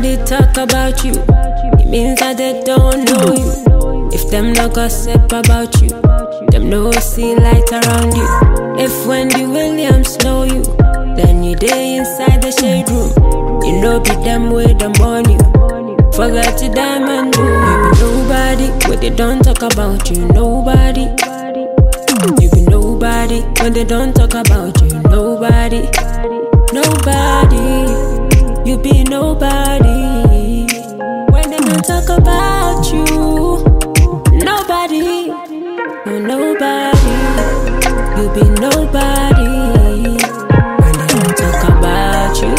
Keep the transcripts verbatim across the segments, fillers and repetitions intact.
nobody talk about you, it means that they don't know you. If them no gossip about you, them no see light around you. If Wendy Williams know you, then you day inside the shade room. You know be them way them on you. Forget to diamond do. You be nobody when they don't talk about you. Nobody. You be nobody when they don't talk about you. Nobody. Nobody. You be nobody when they don't talk about you. Nobody. Nobody. You be nobody when they don't talk about you.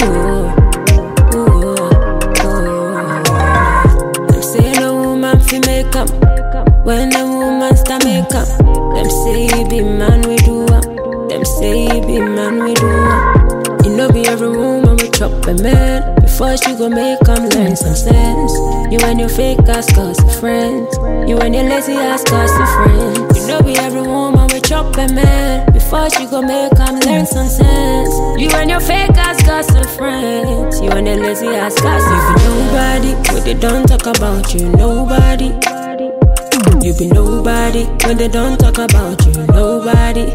Them say no woman fi make up when the woman start make up. Them say you be man we do up. Them say you be man we do up. You know be every woman we chop a man before she go make come learn some sense. You and your fake ass cause of friends. You and your lazy ass cause of friends. You know be every woman we chop a man before she go make come learn some sense. You and your fake ass cause of friends. You and your lazy ass cause of friends. You be nobody when they don't talk about you. Nobody. You be nobody when they don't talk about you. Nobody.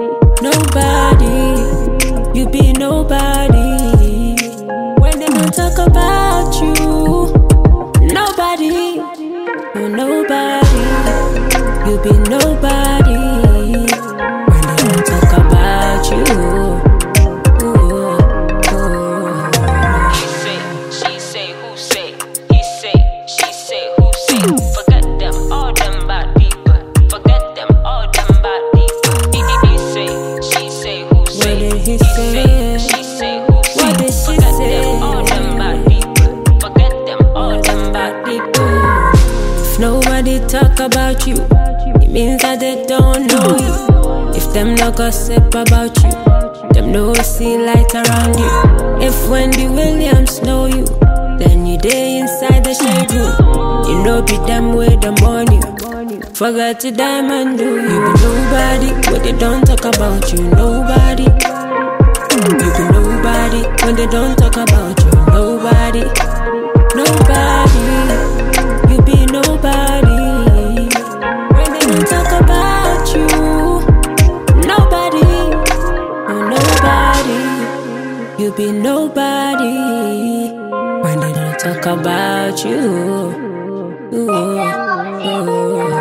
Nobody. You be nobody when they don't talk about you. Nobody. Nobody. You be nobody when they don't talk about you. Ooh, ooh. He say, she say, who say? He say, she say, who say? Forget them, all them bad people. Forget them, all them bad people. He, he, he say, she say, who say? What did he He say? she say, who say? What did she Forget say? them, all them bad people. Forget them, all them bad people. If nobody talk about you, it means that they don't know you. If them no gossip about you, them no see light around you. If Wendy Williams know you, then you day inside the shade room. You know be them way them on you. Forget to diamond do. You be nobody when they don't talk about you. Nobody. You be nobody when they don't talk about you. Nobody. Nobody. You be nobody when they don't talk about you. Nobody. Nobody. You be nobody when they don't talk about you. Ooh, ooh.